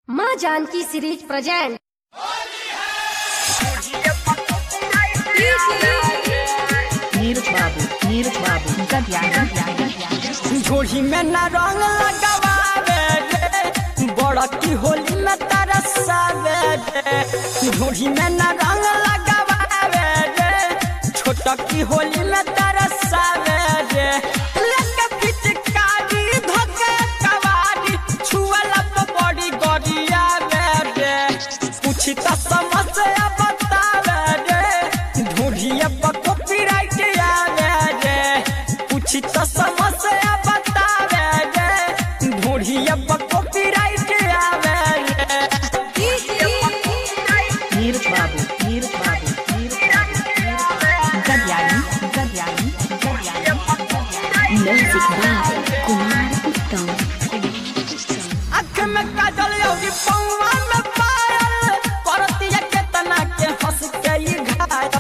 माँ Janaki series present. Neeraj बाबू झोली में न रंग लगावे रे, बड़ा की होली में तरसावे रे। झोली में न रंग लगावे रे, छोटा की होली में तरसावे रे। लेके पिचकारी धोके कवारी, छुअला तो बड़ी गरिया रे। पूछी तो समस्या बतावे रे, झोलिया पर कॉपीराइट आवे रे। पूछी तो समस्या बतावे रे, झोलिया पर कॉपीराइट आवे रे। नीरज बाबू म्यूजिक बाय कुमार उत्तम। आँख में काजल योगी पौवा में पायल, करतिया केतना के हंस के ई घायल।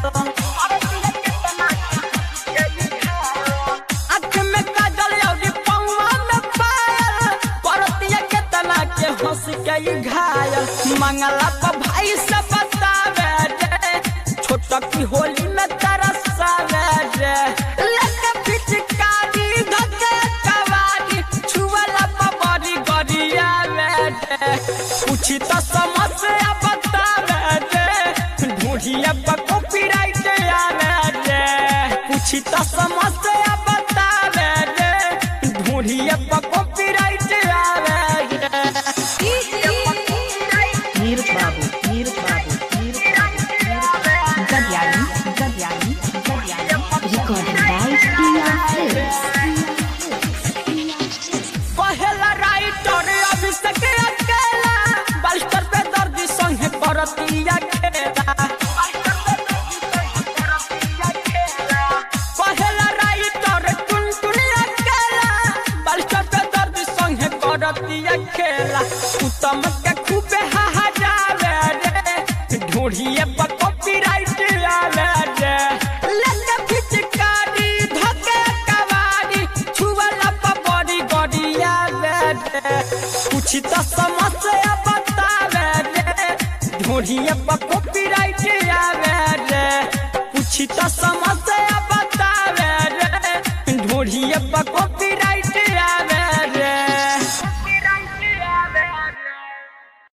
आँख में काजल योगी पौवा में पायल, करतिया केतना के हंस के ई घायल। मंगला पर भाई से बतावे रे, छोटा की होली में तरसावे रे। लेके पिचकारी धके कवारी, छुअला पर बड़ी गरिया रे। पूछी तो समस्या बतावे रे, ढूंढिया पर कॉपीराइट आवे रे। पूछी तो समस्या बतावे रे, ढूंढिया पर कॉपीराइट आवे रे। Neeraj Babu recording by TR films. पहला राइटर अभिषेक अकेला, बालिस्टर पे दर्दी संगे करतिया खेला। पहला राइटर टुनटुन अकेला, बालिस्टर पे दर्दी संगे करतिया खेला। उत्तम के खूबे हजावे रे, ढूंढिए पर कॉपीराइट आवे रे। लेके पिचकारी धके कवारी, छुअला पर बड़ी गरिया रे। पूछी तो समस्या बतावे रे, ढूंढिए पर कॉपीराइट आवे रे। पूछी तो